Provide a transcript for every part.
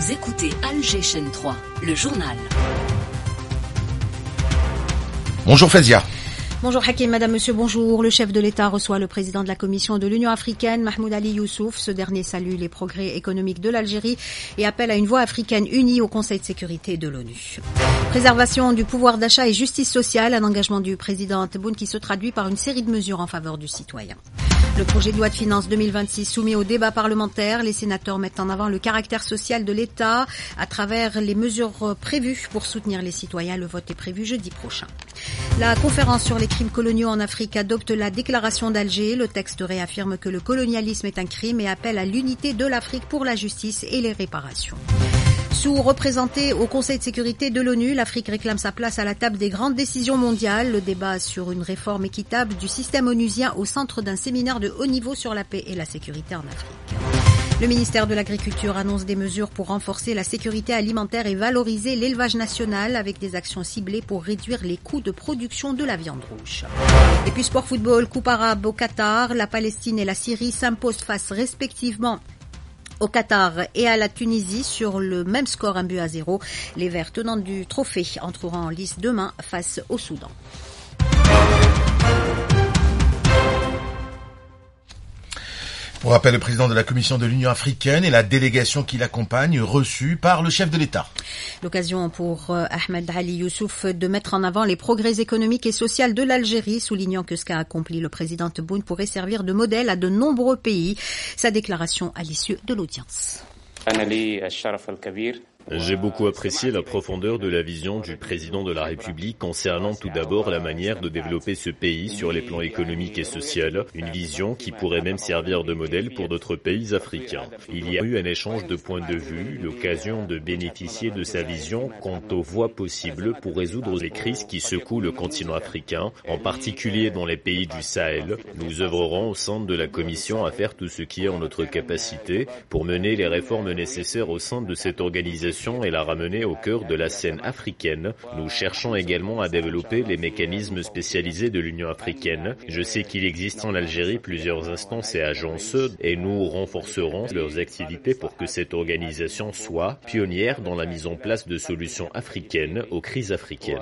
Vous écoutez Alger Chaîne 3, le journal. Bonjour Fazia. Bonjour Hakim, madame, monsieur, bonjour. Le chef de l'État reçoit le président de la Commission de l'Union africaine, Mahmoud Ali Youssouf. Ce dernier salue les progrès économiques de l'Algérie et appelle à une voix africaine unie au Conseil de sécurité de l'ONU. Préservation du pouvoir d'achat et justice sociale, un engagement du président Tebboune qui se traduit par une série de mesures en faveur du citoyen. Le projet de loi de finances 2026 soumis au débat parlementaire, les sénateurs mettent en avant le caractère social de l'État à travers les mesures prévues pour soutenir les citoyens. Le vote est prévu jeudi prochain. La conférence sur les crimes coloniaux en Afrique adopte la déclaration d'Alger. Le texte réaffirme que le colonialisme est un crime et appelle à l'unité de l'Afrique pour la justice et les réparations. Sous-représentée au Conseil de sécurité de l'ONU, l'Afrique réclame sa place à la table des grandes décisions mondiales. Le débat sur une réforme équitable du système onusien au centre d'un séminaire de haut niveau sur la paix et la sécurité en Afrique. Le ministère de l'Agriculture annonce des mesures pour renforcer la sécurité alimentaire et valoriser l'élevage national avec des actions ciblées pour réduire les coûts de production de la viande rouge. Et puis sport football, coupe arabe au Qatar, la Palestine et la Syrie s'imposent face respectivement au Qatar et à la Tunisie sur le même score 1-0. Les Verts tenants du trophée entreront en lice demain face au Soudan. Pour rappel, le président de la Commission de l'Union africaine et la délégation qui l'accompagne reçue par le chef de l'État. L'occasion pour Ahmed Ali Youssouf de mettre en avant les progrès économiques et sociaux de l'Algérie, soulignant que ce qu'a accompli le président Tebboune pourrait servir de modèle à de nombreux pays. Sa déclaration à l'issue de l'audience. J'ai beaucoup apprécié la profondeur de la vision du président de la République concernant tout d'abord la manière de développer ce pays sur les plans économiques et sociaux, une vision qui pourrait même servir de modèle pour d'autres pays africains. Il y a eu un échange de points de vue, l'occasion de bénéficier de sa vision quant aux voies possibles pour résoudre les crises qui secouent le continent africain, en particulier dans les pays du Sahel. Nous œuvrerons au sein de la Commission à faire tout ce qui est en notre capacité pour mener les réformes nécessaires au sein de cette organisation et la ramener au cœur de la scène africaine. Nous cherchons également à développer les mécanismes spécialisés de l'Union africaine. Je sais qu'il existe en Algérie plusieurs instances et agences et nous renforcerons leurs activités pour que cette organisation soit pionnière dans la mise en place de solutions africaines aux crises africaines.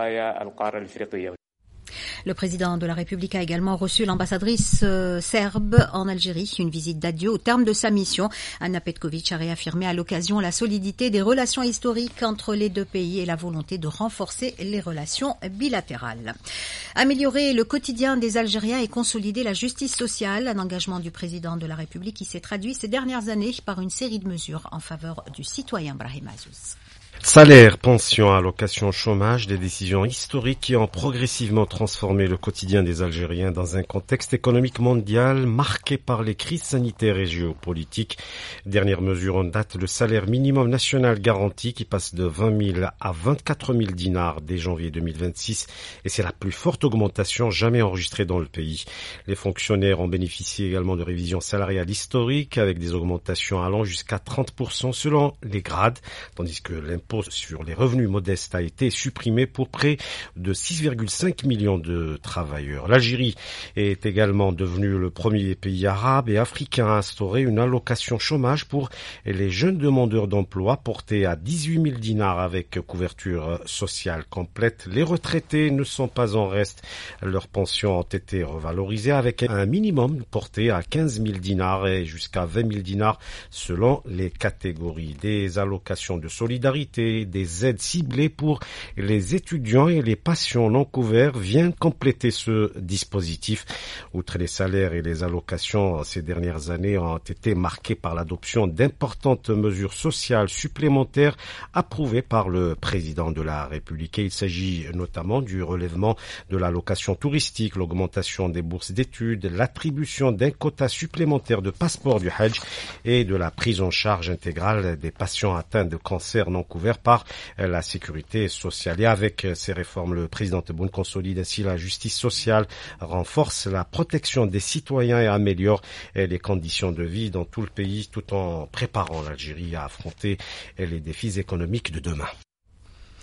Le président de la République a également reçu l'ambassadrice serbe en Algérie, une visite d'adieu au terme de sa mission. Ana Petković a réaffirmé à l'occasion la solidité des relations historiques entre les deux pays et la volonté de renforcer les relations bilatérales. Améliorer le quotidien des Algériens et consolider la justice sociale, un engagement du président de la République qui s'est traduit ces dernières années par une série de mesures en faveur du citoyen Brahim Azouz. Salaire, pension, allocation, chômage, des décisions historiques qui ont progressivement transformé le quotidien des Algériens dans un contexte économique mondial marqué par les crises sanitaires et géopolitiques. Dernière mesure en date, le salaire minimum national garanti qui passe de 20 000 à 24 000 dinars dès janvier 2026 et c'est la plus forte augmentation jamais enregistrée dans le pays. Les fonctionnaires ont bénéficié également de révisions salariales historiques avec des augmentations allant jusqu'à 30% selon les grades, tandis que l'impôt sur les revenus modestes a été supprimé pour près de 6,5 millions de travailleurs. L'Algérie est également devenue le premier pays arabe et africain à instaurer une allocation chômage pour les jeunes demandeurs d'emploi portée à 18 000 dinars avec couverture sociale complète. Les retraités ne sont pas en reste. Leurs pensions ont été revalorisées avec un minimum porté à 15 000 dinars et jusqu'à 20 000 dinars selon les catégories. Des allocations de solidarité, des aides ciblées pour les étudiants et les patients non couverts viennent compléter ce dispositif. Outre les salaires et les allocations, ces dernières années ont été marquées par l'adoption d'importantes mesures sociales supplémentaires approuvées par le président de la République. Et il s'agit notamment du relèvement de l'allocation touristique, l'augmentation des bourses d'études, l'attribution d'un quota supplémentaire de passeport du Hajj et de la prise en charge intégrale des patients atteints de cancer non couverts par la sécurité sociale. Et avec ces réformes, le président Tebboune consolide ainsi la justice sociale, renforce la protection des citoyens et améliore les conditions de vie dans tout le pays tout en préparant l'Algérie à affronter les défis économiques de demain.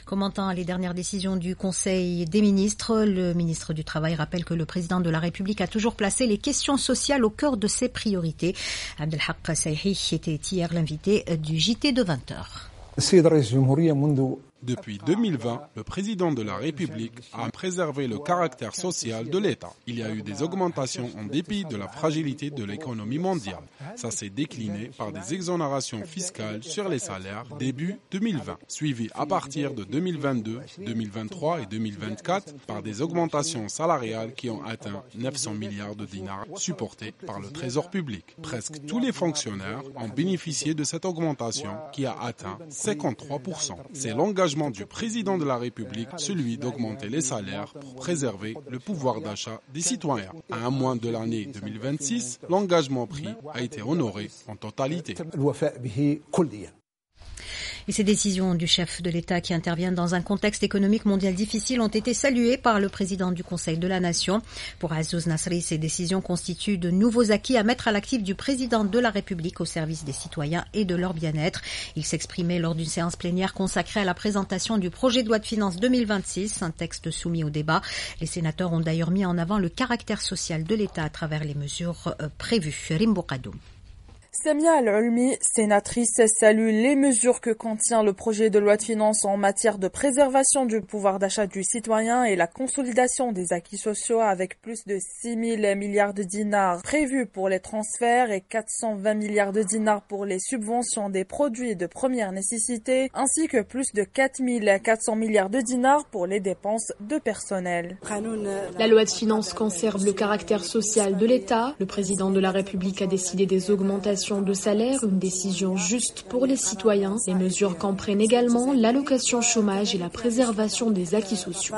Commentant les dernières décisions du Conseil des ministres, le ministre du Travail rappelle que le président de la République a toujours placé les questions sociales au cœur de ses priorités. Abdelhak Sayhi était hier l'invité du JT de 20h. Depuis 2020, le président de la République a préservé le caractère social de l'État. Il y a eu des augmentations en dépit de la fragilité de l'économie mondiale. Ça s'est décliné par des exonérations fiscales sur les salaires début 2020, suivies à partir de 2022, 2023 et 2024 par des augmentations salariales qui ont atteint 900 milliards de dinars supportés par le Trésor public. Presque tous les fonctionnaires ont bénéficié de cette augmentation qui a atteint 53%. C'est l'engagement du président de la République, celui d'augmenter les salaires pour préserver le pouvoir d'achat des citoyens. À un mois de l'année 2026, l'engagement pris a été honoré en totalité. Et ces décisions du chef de l'État qui interviennent dans un contexte économique mondial difficile ont été saluées par le président du Conseil de la Nation. Pour Azzouz Nasri, ces décisions constituent de nouveaux acquis à mettre à l'actif du président de la République au service des citoyens et de leur bien-être. Il s'exprimait lors d'une séance plénière consacrée à la présentation du projet de loi de finances 2026, un texte soumis au débat. Les sénateurs ont d'ailleurs mis en avant le caractère social de l'État à travers les mesures prévues. Rimbo Kadoum. Samia Al-Ulmi, sénatrice, salue les mesures que contient le projet de loi de finances en matière de préservation du pouvoir d'achat du citoyen et la consolidation des acquis sociaux avec plus de 6 000 milliards de dinars prévus pour les transferts et 420 milliards de dinars pour les subventions des produits de première nécessité, ainsi que plus de 4 400 milliards de dinars pour les dépenses de personnel. La loi de finances conserve le caractère social de l'État. Le président de la République a décidé des augmentations de salaire, une décision juste pour les citoyens. Les mesures comprennent également l'allocation chômage et la préservation des acquis sociaux.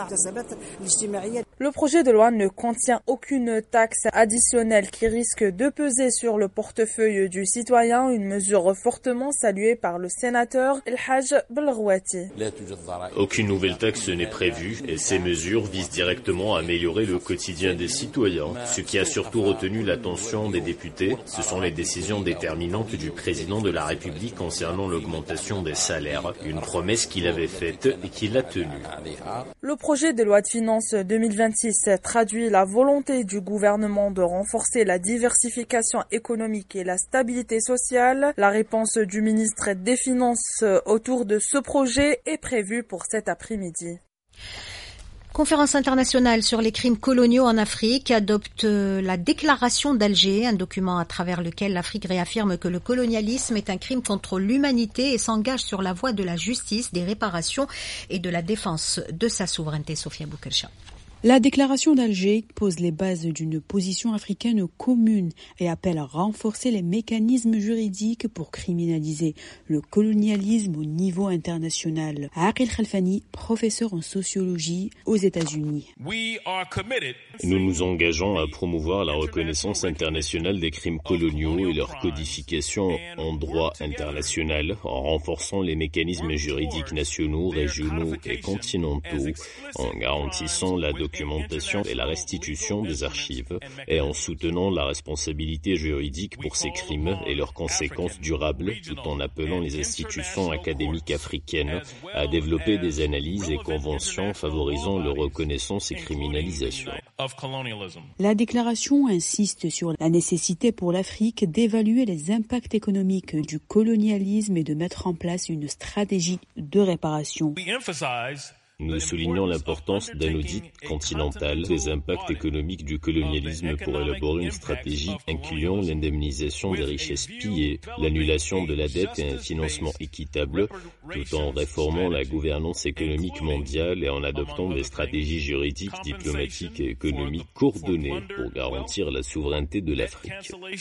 Le projet de loi ne contient aucune taxe additionnelle qui risque de peser sur le portefeuille du citoyen, une mesure fortement saluée par le sénateur El Haj Belrouati. Aucune nouvelle taxe n'est prévue et ces mesures visent directement à améliorer le quotidien des citoyens. Ce qui a surtout retenu l'attention des députés, ce sont les décisions déterminantes du président de la République concernant l'augmentation des salaires, une promesse qu'il avait faite et qu'il a tenue. Le projet de loi de finances 2026 traduit la volonté du gouvernement de renforcer la diversification économique et la stabilité sociale. La réponse du ministre des Finances autour de ce projet est prévue pour cet après-midi. Conférence internationale sur les crimes coloniaux en Afrique adopte la déclaration d'Alger, un document à travers lequel l'Afrique réaffirme que le colonialisme est un crime contre l'humanité et s'engage sur la voie de la justice, des réparations et de la défense de sa souveraineté. Sofia Boukelcha. La déclaration d'Alger pose les bases d'une position africaine commune et appelle à renforcer les mécanismes juridiques pour criminaliser le colonialisme au niveau international. Aqil Khalfani, professeur en sociologie aux États-Unis. Nous nous engageons à promouvoir la reconnaissance internationale des crimes coloniaux et leur codification en droit international en renforçant les mécanismes juridiques nationaux, régionaux et continentaux, en garantissant la documentation et la restitution des archives et en soutenant la responsabilité juridique pour ces crimes et leurs conséquences durables, tout en appelant les institutions académiques africaines à développer des analyses et conventions favorisant leur reconnaissance et criminalisation. La déclaration insiste sur la nécessité pour l'Afrique d'évaluer les impacts économiques du colonialisme et de mettre en place une stratégie de réparation. Nous soulignons l'importance d'un audit continental des impacts économiques du colonialisme pour élaborer une stratégie incluant l'indemnisation des richesses pillées, l'annulation de la dette et un financement équitable, tout en réformant la gouvernance économique mondiale et en adoptant des stratégies juridiques, diplomatiques et économiques coordonnées pour garantir la souveraineté de l'Afrique.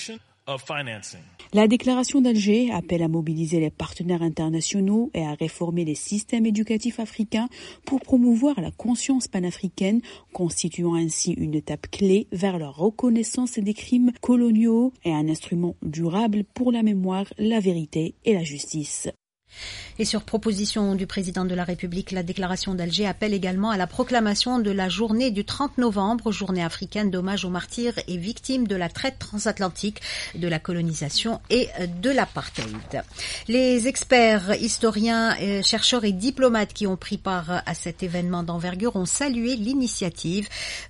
La déclaration d'Alger appelle à mobiliser les partenaires internationaux et à réformer les systèmes éducatifs africains pour promouvoir la conscience panafricaine, constituant ainsi une étape clé vers la reconnaissance des crimes coloniaux et un instrument durable pour la mémoire, la vérité et la justice. Et sur proposition du président de la République, la déclaration d'Alger appelle également à la proclamation de la journée du 30 novembre, journée africaine d'hommage aux martyrs et victimes de la traite transatlantique, de la colonisation et de l'apartheid. Les experts, historiens, chercheurs et diplomates qui ont pris part à cet événement d'envergure ont salué l'initiative.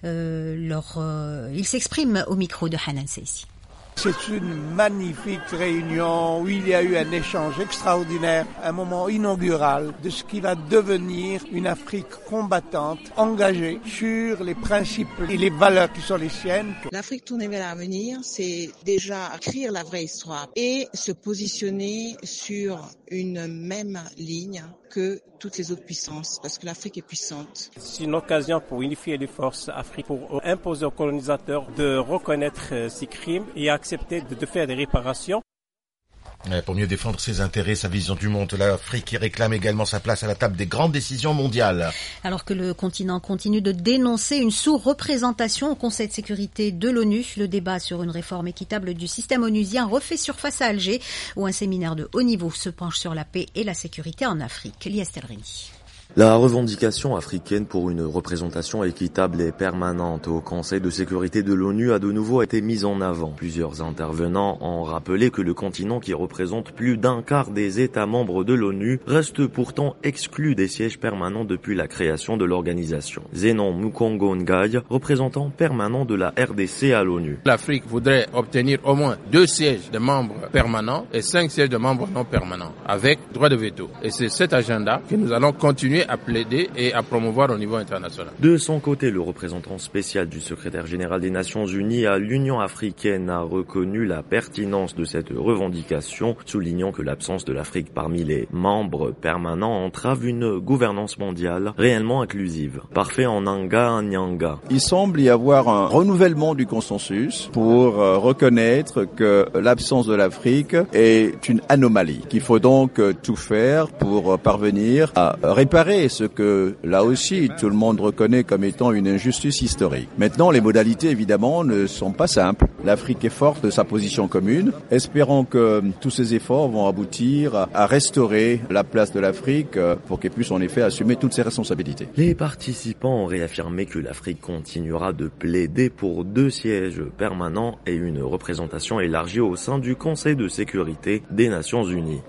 Ils s'expriment au micro de Hanan Seissi. C'est une magnifique réunion où il y a eu un échange extraordinaire, un moment inaugural de ce qui va devenir une Afrique combattante, engagée sur les principes et les valeurs qui sont les siennes. L'Afrique tournée vers l'avenir, c'est déjà écrire la vraie histoire et se positionner sur une même ligne que toutes les autres puissances, parce que l'Afrique est puissante. C'est une occasion pour unifier les forces africaines, pour imposer aux colonisateurs de reconnaître ces crimes et accepter de faire des réparations. Pour mieux défendre ses intérêts, sa vision du monde, l'Afrique qui réclame également sa place à la table des grandes décisions mondiales. Alors que le continent continue de dénoncer une sous-représentation au Conseil de sécurité de l'ONU, le débat sur une réforme équitable du système onusien refait surface à Alger, où un séminaire de haut niveau se penche sur la paix et la sécurité en Afrique. Lies Telrini. La revendication africaine pour une représentation équitable et permanente au Conseil de sécurité de l'ONU a de nouveau été mise en avant. Plusieurs intervenants ont rappelé que le continent qui représente plus d'un quart des États membres de l'ONU reste pourtant exclu des sièges permanents depuis la création de l'organisation. Zenon Mukongo Ngaï, représentant permanent de la RDC à l'ONU. L'Afrique voudrait obtenir au moins 2 sièges de membres permanents et 5 sièges de membres non permanents, avec droit de veto. Et c'est cet agenda que nous allons continuer à plaider et à promouvoir au niveau international. De son côté, le représentant spécial du secrétaire général des Nations Unies à l'Union africaine a reconnu la pertinence de cette revendication, soulignant que l'absence de l'Afrique parmi les membres permanents entrave une gouvernance mondiale réellement inclusive. Parfait en Nanga Nyanga. Il semble y avoir un renouvellement du consensus pour reconnaître que l'absence de l'Afrique est une anomalie, qu'il faut donc tout faire pour parvenir à réparer ce que, là aussi, tout le monde reconnaît comme étant une injustice historique. Maintenant, les modalités, évidemment, ne sont pas simples. L'Afrique est forte de sa position commune. Espérons que tous ces efforts vont aboutir à restaurer la place de l'Afrique pour qu'elle puisse, en effet, assumer toutes ses responsabilités. Les participants ont réaffirmé que l'Afrique continuera de plaider pour 2 sièges permanents et une représentation élargie au sein du Conseil de sécurité des Nations Unies.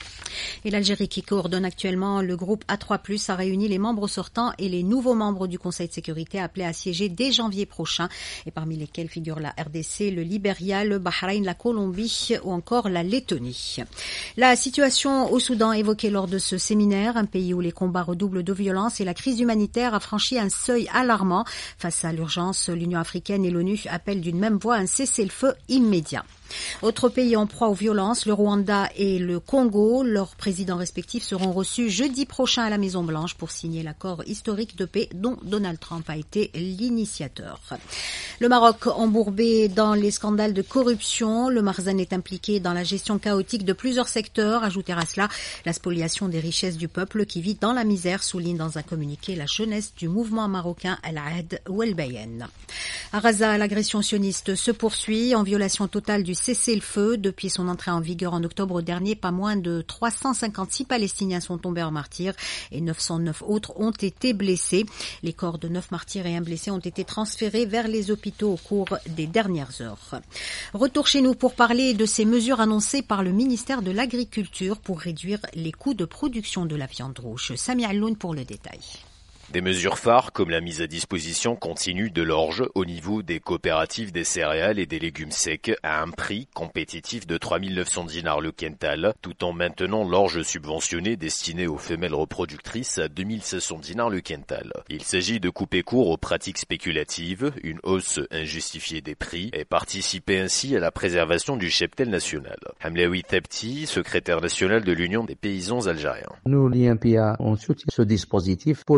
Et l'Algérie, qui coordonne actuellement le groupe A3+, a réuni les membres sortants et les nouveaux membres du Conseil de sécurité appelés à siéger dès janvier prochain, et parmi lesquels figurent la RDC, le Libéria, le Bahreïn, la Colombie ou encore la Lettonie. La situation au Soudan évoquée lors de ce séminaire, un pays où les combats redoublent de violence et la crise humanitaire a franchi un seuil alarmant. Face à l'urgence, l'Union africaine et l'ONU appellent d'une même voix un cessez-le-feu immédiat. Autres pays en proie aux violences, le Rwanda et le Congo, leurs présidents respectifs seront reçus jeudi prochain à la Maison-Blanche pour signer l'accord historique de paix dont Donald Trump a été l'initiateur. Le Maroc embourbé dans les scandales de corruption, le Marzan est impliqué dans la gestion chaotique de plusieurs secteurs. Ajouter à cela la spoliation des richesses du peuple qui vit dans la misère, souligne dans un communiqué la jeunesse du mouvement marocain Al-Ahed Welbayen. À Gaza, l'agression sioniste se poursuit en violation totale du cessez-le-feu. Depuis son entrée en vigueur en octobre dernier, pas moins de 356 Palestiniens sont tombés en martyrs et 909 autres ont été blessés. Les corps de 9 martyrs et un blessé ont été transférés vers les hôpitaux au cours des dernières heures. Retour chez nous pour parler de ces mesures annoncées par le ministère de l'Agriculture pour réduire les coûts de production de la viande rouge. Sami Alloun pour le détail. Des mesures phares comme la mise à disposition continue de l'orge au niveau des coopératives des céréales et des légumes secs à un prix compétitif de 3 900 dinars le quintal, tout en maintenant l'orge subventionnée destinée aux femelles reproductrices à 2 500 dinars le quintal. Il s'agit de couper court aux pratiques spéculatives, une hausse injustifiée des prix et participer ainsi à la préservation du cheptel national. Hamlaoui Thabti, secrétaire national de l'Union des paysans algériens. Nous, l'INPA, on soutient ce dispositif pour l'intérêt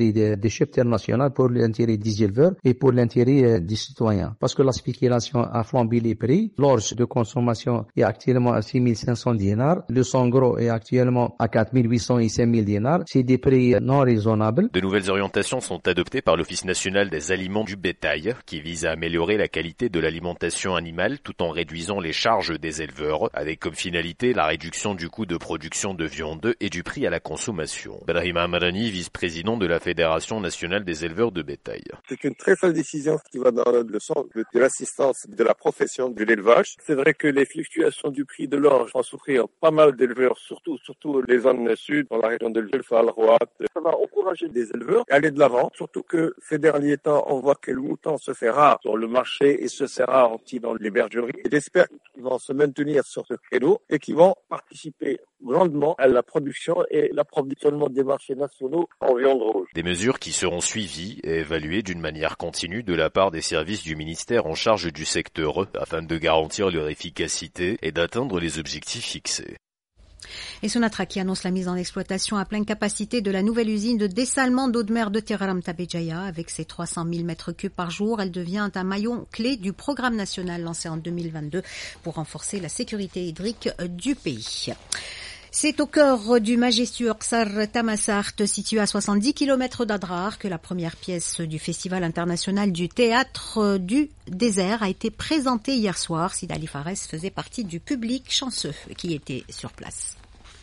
l'intérêt des cheptels nationaux, pour l'intérêt des éleveurs et pour l'intérêt des citoyens. Parce que la spéculation a flambé les prix. L'orge de consommation est actuellement à 6500 dinars. Le sang gros est actuellement à 4800 et 5000 dinars. C'est des prix non raisonnables. De nouvelles orientations sont adoptées par l'Office national des aliments du bétail, qui vise à améliorer la qualité de l'alimentation animale tout en réduisant les charges des éleveurs, avec comme finalité la réduction du coût de production de viande et du prix à la consommation. Brahim Amarani, vice-président de la Fédération nationale des éleveurs de bétail. C'est une très belle décision qui va dans le sens de l'assistance de la profession de l'élevage. C'est vrai que les fluctuations du prix de l'orge vont souffrir pas mal d'éleveurs, surtout les zones sud, dans la région de l'Ulfa, Al-Rouat. Ça va encourager des éleveurs à aller de l'avant, surtout que ces derniers temps, on voit que le mouton se fait rare sur le marché et se fait rare aussi dans les bergeries. Et j'espère qu'ils vont se maintenir sur ce créneau et qu'ils vont participer grandement à la production et l'approvisionnement des marchés nationaux en viande rouge. Des mesures qui seront suivies et évaluées d'une manière continue de la part des services du ministère en charge du secteur afin de garantir leur efficacité et d'atteindre les objectifs fixés. Et Sonatrach qui annonce la mise en exploitation à pleine capacité de la nouvelle usine de dessalement d'eau de mer de Teraram Tabejaya. Avec ses 300 000 mètres cubes par jour, elle devient un maillon clé du programme national lancé en 2022 pour renforcer la sécurité hydrique du pays. C'est au cœur du majestueux Ksar Tamasart, situé à 70 km d'Adrar, que la première pièce du Festival international du théâtre du désert a été présentée hier soir. Sid Ali Fares faisait partie du public chanceux qui était sur place.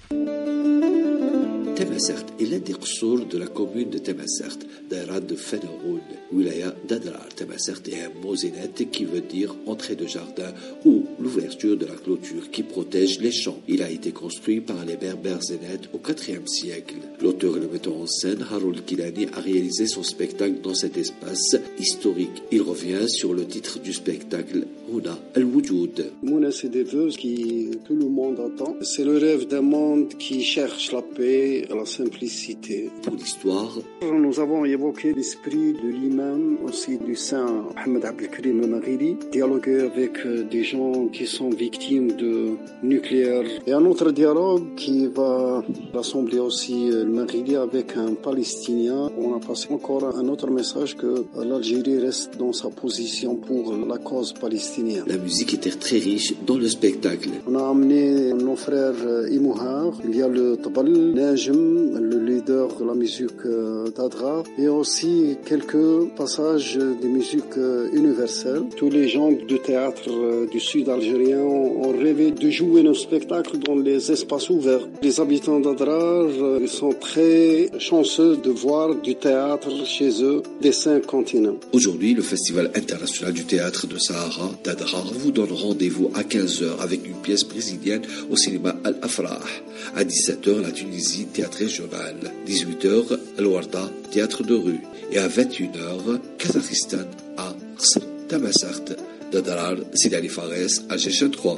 Tamasart est l'un des qsours de la commune de Tamasart, Daïra de Fenaroun, Wilaya d'Adrar. Tamasart est un mot zénète qui veut dire entrée de jardin ou l'ouverture de la clôture qui protège les champs. Il a été construit par les berbères zénètes au IVe siècle. L'auteur et le metteur en scène, Haroul Kilani, a réalisé son spectacle dans cet espace historique. Il revient sur le titre du spectacle, Huna al-Wujud. Mouna, c'est des vœux qui tout le monde attend. C'est le rêve d'un monde qui cherche la paix, la simplicité. Pour l'histoire, nous avons évoqué l'esprit de l'imam, aussi du saint Mohamed Abdelkrim al-Maghili, dialoguer avec des gens qui sont victimes de nucléaire. Et un autre dialogue qui va rassembler aussi le Maghili avec un Palestinien. On a passé encore un autre message que l'Algérie reste dans sa position pour la cause palestinienne. La musique était très riche dans le spectacle. On a amené nos frères Imouhar, il y a le Tabal, Najem, le leader de la musique d'Adrar, et aussi quelques passages de musique universelle. Tous les gens du théâtre du sud algérien ont rêvé de jouer nos spectacles dans les espaces ouverts. Les habitants d'Adrar ils sont très chanceux de voir du théâtre chez eux des 5 continents. Aujourd'hui, le Festival international du théâtre de Sahara d'Adrar vous donne rendez-vous à 15h avec une pièce brésilienne au cinéma Al-Afrah. À 17h, la Tunisie, théâtre régional. 18h, Al-Warda, théâtre de rue. Et à 21h, Kazakhstan à Ksar Tamasart. D'Adrar, Sid Ali Fares, Alger 3.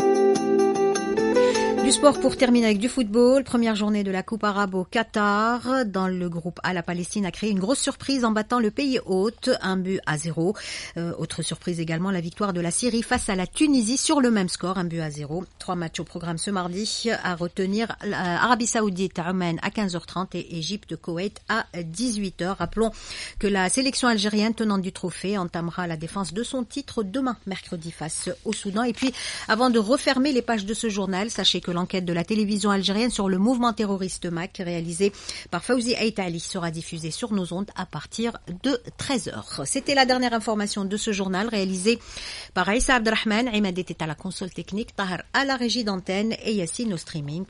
Du sport pour terminer avec du football. Première journée de la Coupe arabe au Qatar. Dans le groupe A, la Palestine a créé une grosse surprise en battant le pays hôte, 1-0. Autre surprise également, la victoire de la Syrie face à la Tunisie sur le même score, 1-0. 3 matchs au programme ce mardi. À retenir, Arabie Saoudite, Oman à 15h30 et Égypte, Koweït à 18h. Rappelons que la sélection algérienne tenante du trophée entamera la défense de son titre demain, mercredi, face au Soudan. Et puis, avant de refermer les pages de ce journal, sachez que l'enquête de la télévision algérienne sur le mouvement terroriste MAC réalisée par Fawzi Aïtali sera diffusée sur nos ondes à partir de 13h. C'était la dernière information de ce journal réalisé par Aïssa Abdrahman. Imad était à la console technique, Tahar à la régie d'antenne et Yassine au streaming.